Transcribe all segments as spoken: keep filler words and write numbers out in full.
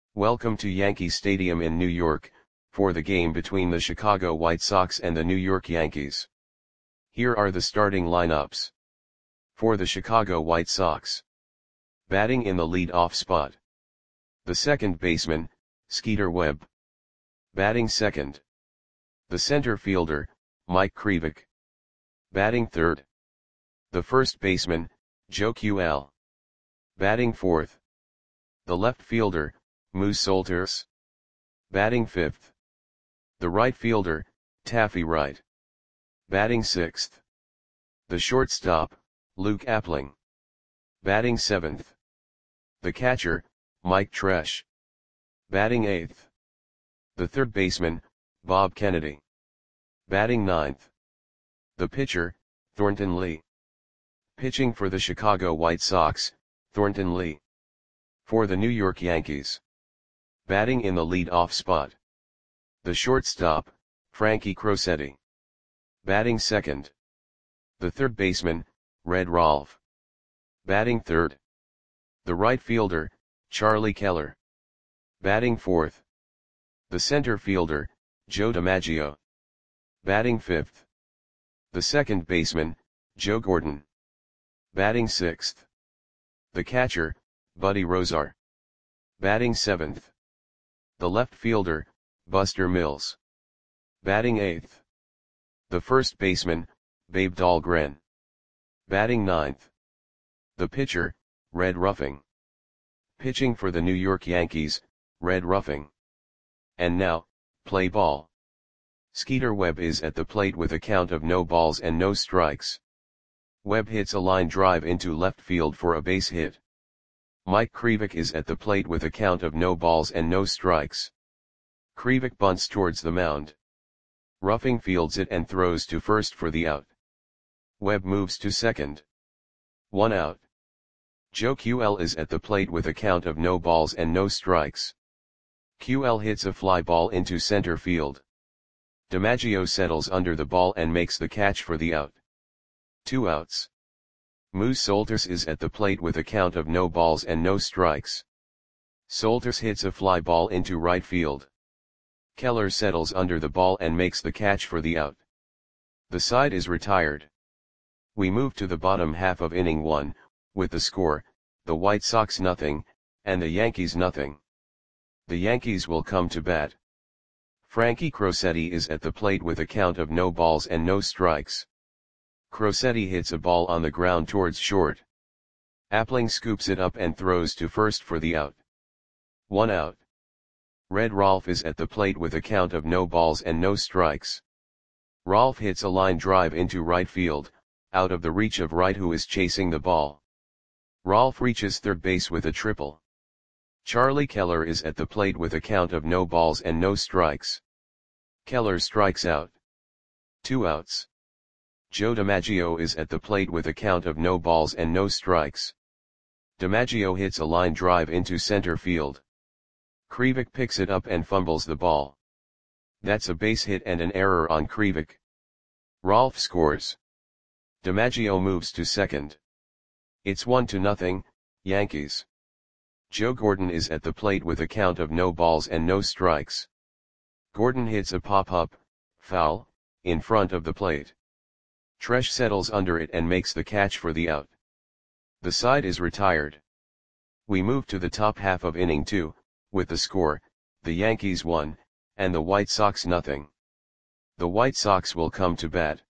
Welcome to Yankee Stadium in New York, for the game between the Chicago White Sox and the New York Yankees. Here are the starting lineups. For the Chicago White Sox. Batting in the lead-off spot. The second baseman, Skeeter Webb. Batting second. The center fielder, Mike Krivik. Batting third. The first baseman, Joe Q L. Batting fourth. The left fielder, Moose Solters. Batting fifth. The right fielder, Taffy Wright. Batting sixth. The shortstop, Luke Appling. Batting seventh. The catcher, Mike Tresh. Batting eighth. The third baseman, Bob Kennedy. Batting ninth. The pitcher, Thornton Lee. Pitching for the Chicago White Sox, Thornton Lee. For the New York Yankees. Batting in the lead-off spot. The shortstop, Frankie Crosetti. Batting second. The third baseman, Red Rolfe. Batting third. The right fielder, Charlie Keller. Batting fourth. The center fielder, Joe DiMaggio. Batting fifth. The second baseman, Joe Gordon. Batting sixth. The catcher, Buddy Rozar. Batting seventh. The left fielder, Buster Mills. Batting eighth. The first baseman, Babe Dahlgren. Batting ninth. The pitcher, Red Ruffing. Pitching for the New York Yankees, Red Ruffing. And now, play ball. Skeeter Webb is at the plate with a count of no balls and no strikes. Webb hits a line drive into left field for a base hit. Mike Krivik is at the plate with a count of no balls and no strikes. Krivik bunts towards the mound. Ruffing fields it and throws to first for the out. Webb moves to second. One out. Joe Q L is at the plate with a count of no balls and no strikes. Q L hits a fly ball into center field. DiMaggio settles under the ball and makes the catch for the out. Two outs. Moose Solters is at the plate with a count of no balls and no strikes. Solters hits a fly ball into right field. Keller settles under the ball and makes the catch for the out. The side is retired. We move to the bottom half of inning one, with the score, the White Sox nothing, and the Yankees nothing. The Yankees will come to bat. Frankie Crosetti is at the plate with a count of no balls and no strikes. Crosetti hits a ball on the ground towards short. Appling scoops it up and throws to first for the out. One out. Red Rolfe is at the plate with a count of no balls and no strikes. Rolfe hits a line drive into right field, out of the reach of Wright who is chasing the ball. Rolfe reaches third base with a triple. Charlie Keller is at the plate with a count of no balls and no strikes. Keller strikes out. Two outs. Joe DiMaggio is at the plate with a count of no balls and no strikes. DiMaggio hits a line drive into center field. Krivik picks it up and fumbles the ball. That's a base hit and an error on Krivik. Rolfe scores. DiMaggio moves to second. It's one to nothing, Yankees. Joe Gordon is at the plate with a count of no balls and no strikes. Gordon hits a pop-up, foul, in front of the plate. Tresh settles under it and makes the catch for the out. The side is retired. We move to the top half of inning two, with the score, the Yankees one, and the White Sox nothing. The White Sox will come to bat.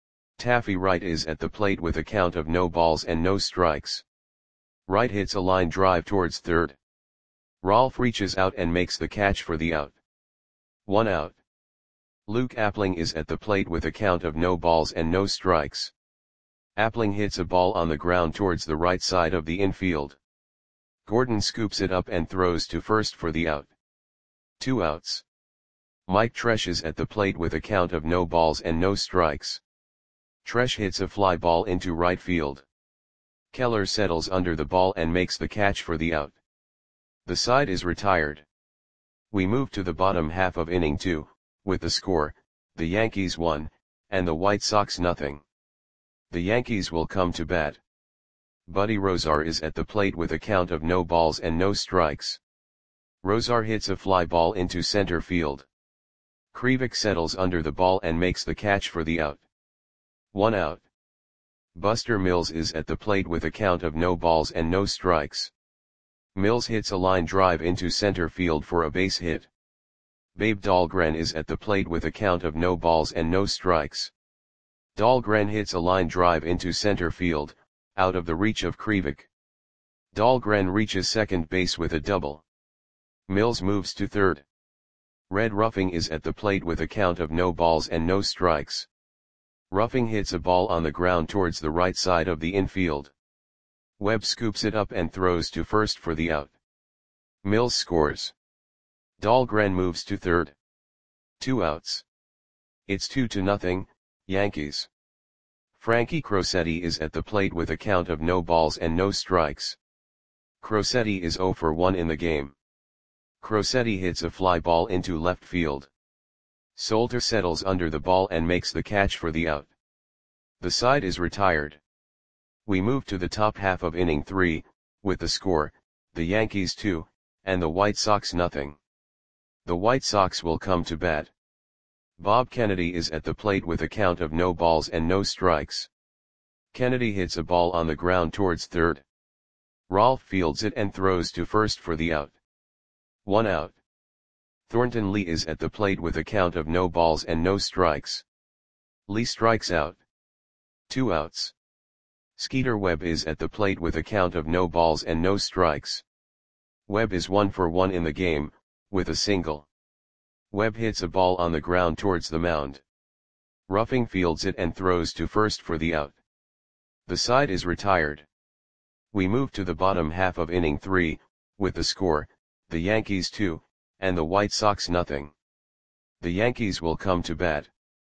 Taffy Wright is at the plate with a count of no balls and no strikes. Wright hits a line drive towards third. Rolfe reaches out and makes the catch for the out. One out. Luke Appling is at the plate with a count of no balls and no strikes. Appling hits a ball on the ground towards the right side of the infield. Gordon scoops it up and throws to first for the out. Two outs. Mike Tresh is at the plate with a count of no balls and no strikes. Tresh hits a fly ball into right field. Keller settles under the ball and makes the catch for the out. The side is retired. We move to the bottom half of inning two, with the score, the Yankees one, and the White Sox nothing. The Yankees will come to bat. Buddy Rozar is at the plate with a count of no balls and no strikes. Rosar hits a fly ball into center field. Krivik settles under the ball and makes the catch for the out. One out. Buster Mills is at the plate with a count of no balls and no strikes. Mills hits a line drive into center field for a base hit. Babe Dahlgren is at the plate with a count of no balls and no strikes. Dahlgren hits a line drive into center field, out of the reach of Krivik. Dahlgren reaches second base with a double. Mills moves to third. Red Ruffing is at the plate with a count of no balls and no strikes. Ruffing hits a ball on the ground towards the right side of the infield. Webb scoops it up and throws to first for the out. Mills scores. Dahlgren moves to third. Two outs. It's two to nothing, Yankees. Frankie Crosetti is at the plate with a count of no balls and no strikes. Crosetti is zero for one in the game. Crosetti hits a fly ball into left field. Solter settles under the ball and makes the catch for the out. The side is retired. We move to the top half of inning three, with the score, the Yankees two, and the White Sox nothing. The White Sox will come to bat. Bob Kennedy is at the plate with a count of no balls and no strikes. Kennedy hits a ball on the ground towards third. Rolfe fields it and throws to first for the out. One out. Thornton Lee is at the plate with a count of no balls and no strikes. Lee strikes out. Two outs. Skeeter Webb is at the plate with a count of no balls and no strikes. Webb is one for one in the game, with a single. Webb hits a ball on the ground towards the mound. Ruffing fields it and throws to first for the out. The side is retired. We move to the bottom half of inning three, with the score, the Yankees two, and the White Sox nothing. The Yankees will come to bat.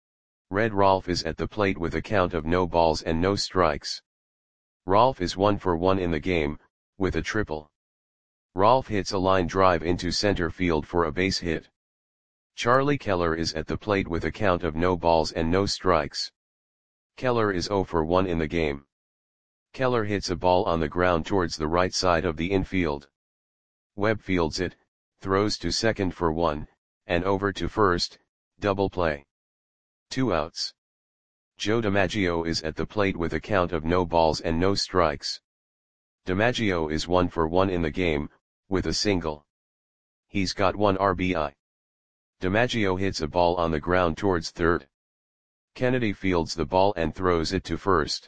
Red Rolfe is at the plate with a count of no balls and no strikes. Rolfe is one for one in the game, with a triple. Rolfe hits a line drive into center field for a base hit. Charlie Keller is at the plate with a count of no balls and no strikes. Keller is zero for one in the game. Keller hits a ball on the ground towards the right side of the infield. Webb fields it, throws to second for one, and over to first, double play. Two outs. Joe DiMaggio is at the plate with a count of no balls and no strikes. DiMaggio is one for one in the game, with a single. He's got one R B I. DiMaggio hits a ball on the ground towards third. Kennedy fields the ball and throws it to first.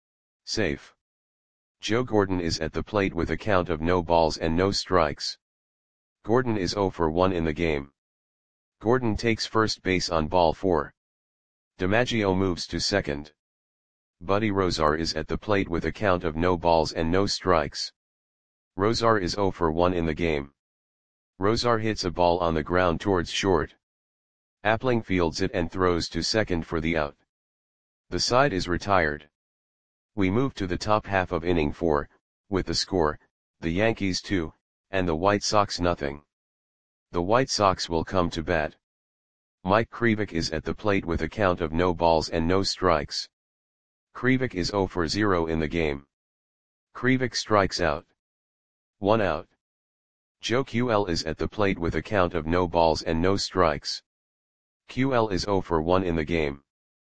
Safe. Joe Gordon is at the plate with a count of no balls and no strikes. Gordon is zero for one in the game. Gordon takes first base on ball four. DiMaggio moves to second. Buddy Rosar is at the plate with a count of no balls and no strikes. Rosar is zero for one in the game. Rosar hits a ball on the ground towards short. Appling fields it and throws to second for the out. The side is retired. We move to the top half of inning four, with the score, the Yankees two, and the White Sox nothing. The White Sox will come to bat. Mike Krivik is at the plate with a count of no balls and no strikes. Krivik is zero for zero in the game. Krivik strikes out. One out. Joe Q L is at the plate with a count of no balls and no strikes. Q L is zero for one in the game.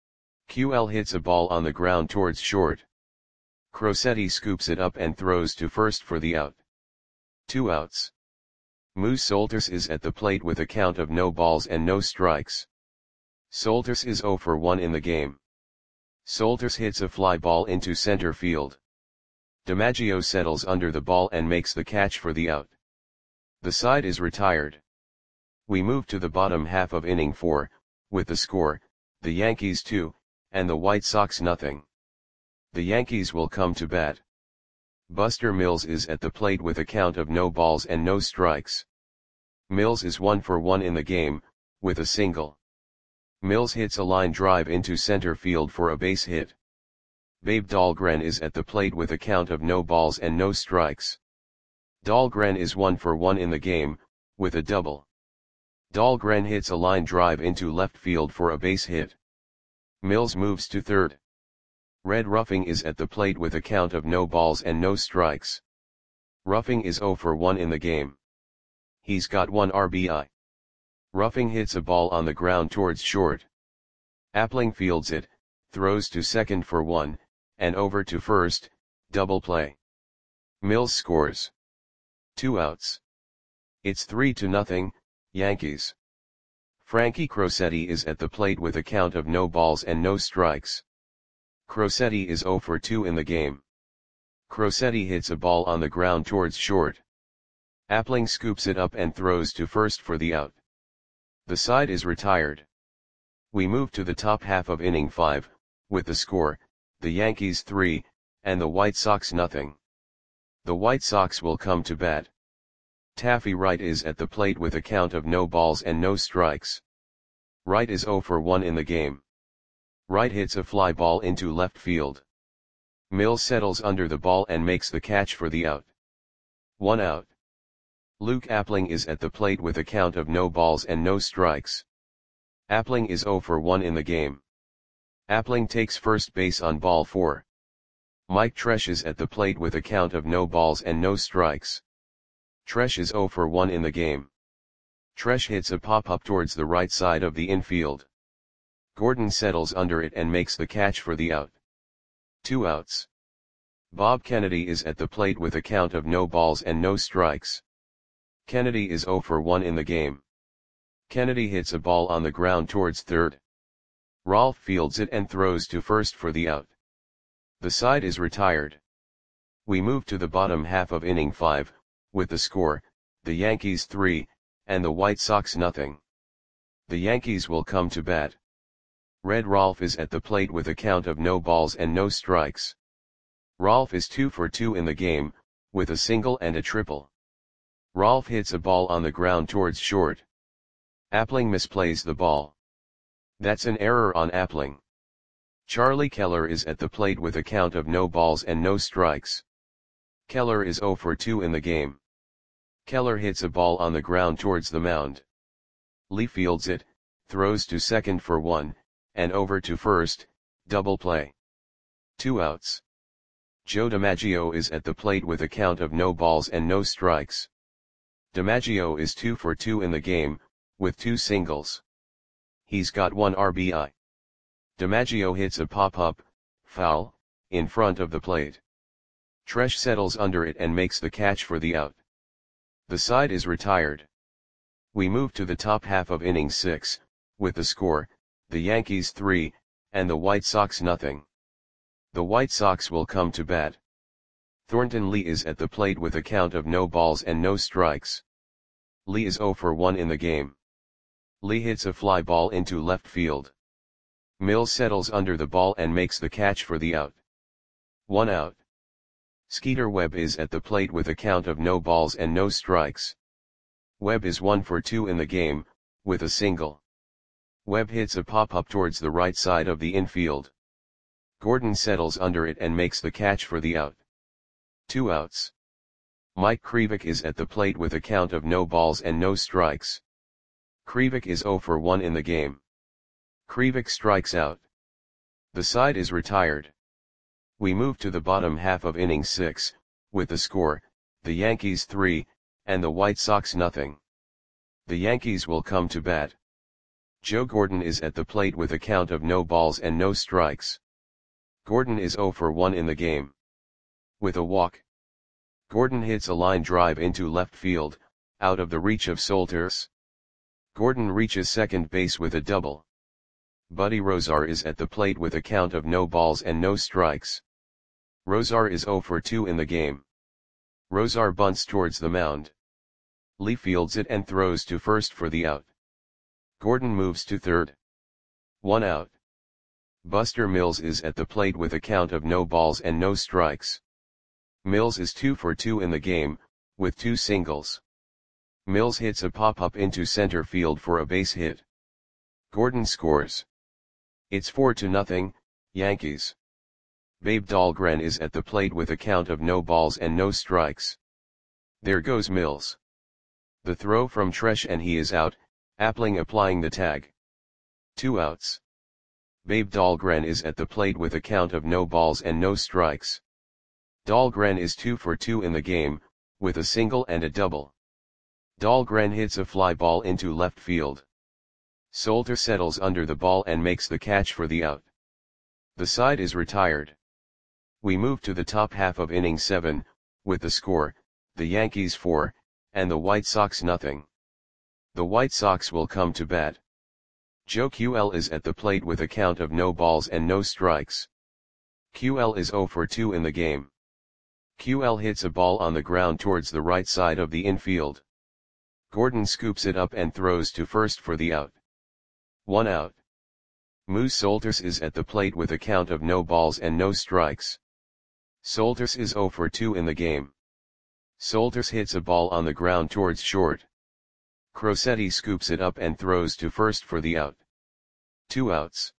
Q L hits a ball on the ground towards short. Crosetti scoops it up and throws to first for the out. Two outs. Moose Solters is at the plate with a count of no balls and no strikes. Solters is zero for one in the game. Solters hits a fly ball into center field. DiMaggio settles under the ball and makes the catch for the out. The side is retired. We move to the bottom half of inning four, with the score, the Yankees two, and the White Sox nothing. The Yankees will come to bat. Buster Mills is at the plate with a count of no balls and no strikes. Mills is one for one in the game, with a single. Mills hits a line drive into center field for a base hit. Babe Dahlgren is at the plate with a count of no balls and no strikes. Dahlgren is one for one in the game, with a double. Dahlgren hits a line drive into left field for a base hit. Mills moves to third. Red Ruffing is at the plate with a count of no balls and no strikes. Ruffing is zero for one in the game. He's got one R B I. Ruffing hits a ball on the ground towards short. Appling fields it, throws to second for one, and over to first, double play. Mills scores. Two outs. It's three to nothing, Yankees. Frankie Crosetti is at the plate with a count of no balls and no strikes. Crosetti is oh for two in the game. Crosetti hits a ball on the ground towards short. Appling scoops it up and throws to first for the out. The side is retired. We move to the top half of inning five, with the score, the Yankees three, and the White Sox nothing. The White Sox will come to bat. Taffy Wright is at the plate with a count of no balls and no strikes. Wright is oh for one in the game. Wright hits a fly ball into left field. Mills settles under the ball and makes the catch for the out. One out. Luke Appling is at the plate with a count of no balls and no strikes. Appling is oh for one in the game. Appling takes first base on ball four. Mike Tresh is at the plate with a count of no balls and no strikes. Tresh is oh for one in the game. Tresh hits a pop-up towards the right side of the infield. Gordon settles under it and makes the catch for the out. Two outs. Bob Kennedy is at the plate with a count of no balls and no strikes. Kennedy is oh for one in the game. Kennedy hits a ball on the ground towards third. Rolfe fields it and throws to first for the out. The side is retired. We move to the bottom half of inning five, with the score, the Yankees three, and the White Sox nothing. The Yankees will come to bat. Red Rolfe is at the plate with a count of no balls and no strikes. Rolfe is two for two in the game, with a single and a triple. Rolfe hits a ball on the ground towards short. Appling misplays the ball. That's an error on Appling. Charlie Keller is at the plate with a count of no balls and no strikes. Keller is oh for two in the game. Keller hits a ball on the ground towards the mound. Lee fields it, throws to second for one, and over to first, double play. Two outs. Joe DiMaggio is at the plate with a count of no balls and no strikes. DiMaggio is two for two in the game, with two singles. He's got one R B I. DiMaggio hits a pop-up, foul, in front of the plate. Tresh settles under it and makes the catch for the out. The side is retired. We move to the top half of inning six, with the score, the Yankees three, and the White Sox nothing. The White Sox will come to bat. Thornton Lee is at the plate with a count of no balls and no strikes. Lee is oh for one in the game. Lee hits a fly ball into left field. Mills settles under the ball and makes the catch for the out. One out. Skeeter Webb is at the plate with a count of no balls and no strikes. Webb is one for two in the game, with a single. Webb hits a pop-up towards the right side of the infield. Gordon settles under it and makes the catch for the out. Two outs. Mike Krivik is at the plate with a count of no balls and no strikes. Krivik is oh for one in the game. Krivik strikes out. The side is retired. We move to the bottom half of inning six, with the score, the Yankees three, and the White Sox nothing. The Yankees will come to bat. Joe Gordon is at the plate with a count of no balls and no strikes. Gordon is oh for one in the game. With a walk. Gordon hits a line drive into left field, out of the reach of Solters. Gordon reaches second base with a double. Buddy Rozar is at the plate with a count of no balls and no strikes. Rozar is oh for two in the game. Rozar bunts towards the mound. Lee fields it and throws to first for the out. Gordon moves to third. One out. Buster Mills is at the plate with a count of no balls and no strikes. Mills is two for two in the game, with two singles. Mills hits a pop-up into center field for a base hit. Gordon scores. It's four to nothing, Yankees. Babe Dahlgren is at the plate with a count of no balls and no strikes. There goes Mills. The throw from Tresh and he is out, Appling applying the tag. Two outs. Babe Dahlgren is at the plate with a count of no balls and no strikes. Dahlgren is two for two in the game, with a single and a double. Dahlgren hits a fly ball into left field. Solter settles under the ball and makes the catch for the out. The side is retired. We move to the top half of inning seven, with the score, the Yankees four, and the White Sox nothing. The White Sox will come to bat. Joe Q L is at the plate with a count of no balls and no strikes. Q L is zero for two in the game. Q L hits a ball on the ground towards the right side of the infield. Gordon scoops it up and throws to first for the out. One out. Moose Solters is at the plate with a count of no balls and no strikes. Solters is zero for two in the game. Solters hits a ball on the ground towards short. Crosetti scoops it up and throws to first for the out. Two outs.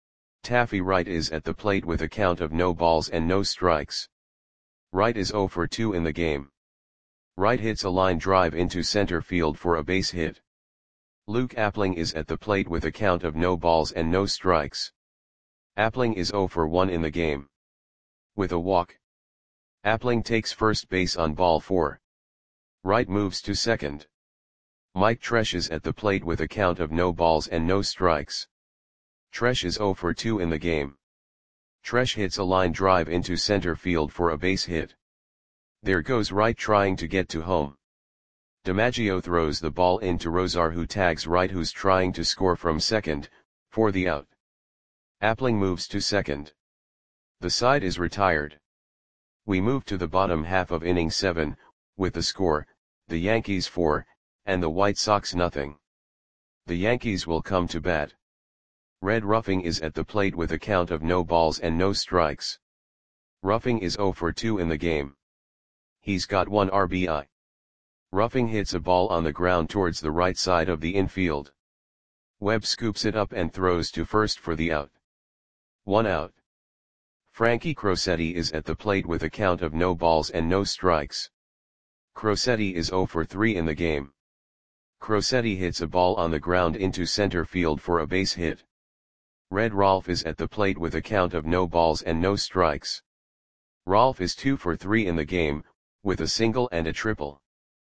Taffy Wright is at the plate with a count of no balls and no strikes. Wright is zero for two in the game. Wright hits a line drive into center field for a base hit. Luke Appling is at the plate with a count of no balls and no strikes. Appling is zero for one in the game. With a walk. Appling takes first base on ball four. Wright moves to second. Mike Tresh is at the plate with a count of no balls and no strikes. Tresh is zero for two in the game. Tresh hits a line drive into center field for a base hit. There goes Wright trying to get to home. DiMaggio throws the ball into Rosar, who tags Wright, who's trying to score from second, for the out. Appling moves to second. The side is retired. We move to the bottom half of inning seven, with the score, the Yankees four, and the White Sox nothing. The Yankees will come to bat. Red Ruffing is at the plate with a count of no balls and no strikes. Ruffing is zero for two in the game. He's got one R B I. Ruffing hits a ball on the ground towards the right side of the infield. Webb scoops it up and throws to first for the out. One out. Frankie Crosetti is at the plate with a count of no balls and no strikes. Crosetti is zero for three in the game. Crosetti hits a ball on the ground into center field for a base hit. Red Rolfe is at the plate with a count of no balls and no strikes. Rolfe is two for three in the game, with a single and a triple.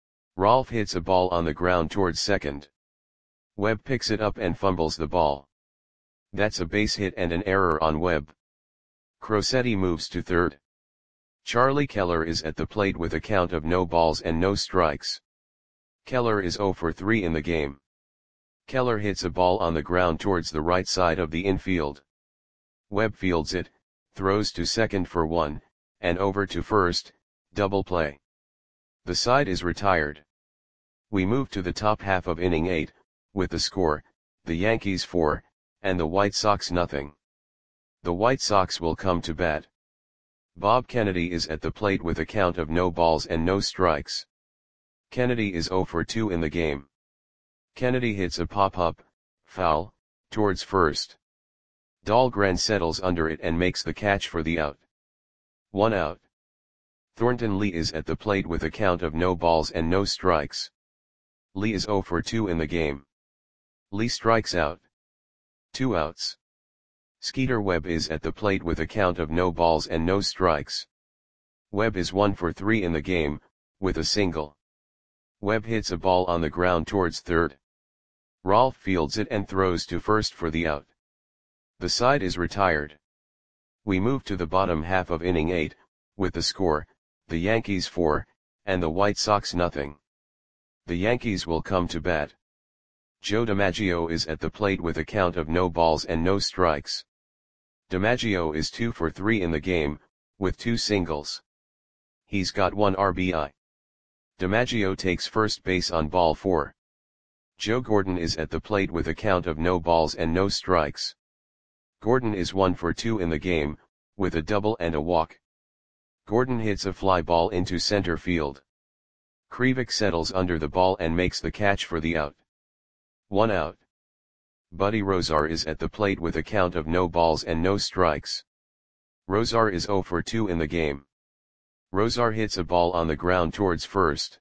Rolfe hits a ball on the ground towards second. Webb picks it up and fumbles the ball. That's a base hit and an error on Webb. Crosetti moves to third. Charlie Keller is at the plate with a count of no balls and no strikes. Keller is zero for three in the game. Keller hits a ball on the ground towards the right side of the infield. Webb fields it, throws to second for one, and over to first, double play. The side is retired. We move to the top half of inning eight, with the score, the Yankees four, and the White Sox nothing. The White Sox will come to bat. Bob Kennedy is at the plate with a count of no balls and no strikes. Kennedy is zero for two in the game. Kennedy hits a pop-up, foul, towards first. Dahlgren settles under it and makes the catch for the out. One out. Thornton Lee is at the plate with a count of no balls and no strikes. Lee is zero for two in the game. Lee strikes out. Two outs. Skeeter Webb is at the plate with a count of no balls and no strikes. Webb is one for three in the game, with a single. Webb hits a ball on the ground towards third. Rolfe fields it and throws to first for the out. The side is retired. We move to the bottom half of inning eight, with the score, the Yankees four, and the White Sox nothing. The Yankees will come to bat. Joe DiMaggio is at the plate with a count of no balls and no strikes. DiMaggio is two for three in the game, with two singles. He's got one R B I. DiMaggio takes first base on ball four. Joe Gordon is at the plate with a count of no balls and no strikes. Gordon is one for two in the game, with a double and a walk. Gordon hits a fly ball into center field. Krivik settles under the ball and makes the catch for the out. One out. Buddy Rosar is at the plate with a count of no balls and no strikes. Rosar is zero for two in the game. Rosar hits a ball on the ground towards first.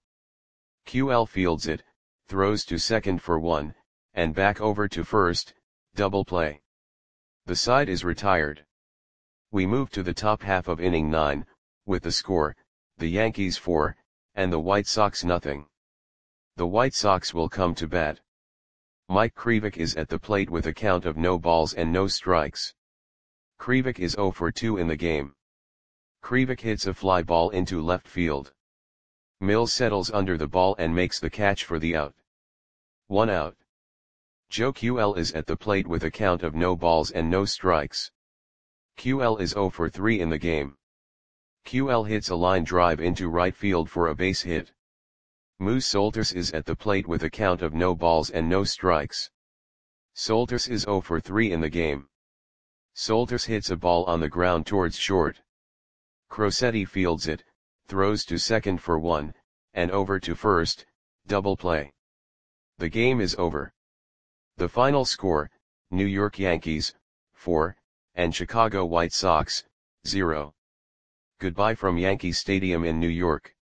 Q L fields it, throws to second for one, and back over to first, double play. The side is retired. We move to the top half of inning nine, with the score, the Yankees four, and the White Sox nothing. The White Sox will come to bat. Mike Krivik is at the plate with a count of no balls and no strikes. Krivik is zero for two in the game. Krivik hits a fly ball into left field. Mills settles under the ball and makes the catch for the out. One out. Joe Q L is at the plate with a count of no balls and no strikes. Q L is zero for three in the game. Q L hits a line drive into right field for a base hit. Moose Solters is at the plate with a count of no balls and no strikes. Solters is zero for three in the game. Solters hits a ball on the ground towards short. Crosetti fields it, throws to second for one, and over to first, double play. The game is over. The final score, New York Yankees, four, and Chicago White Sox, zero. Goodbye from Yankee Stadium in New York.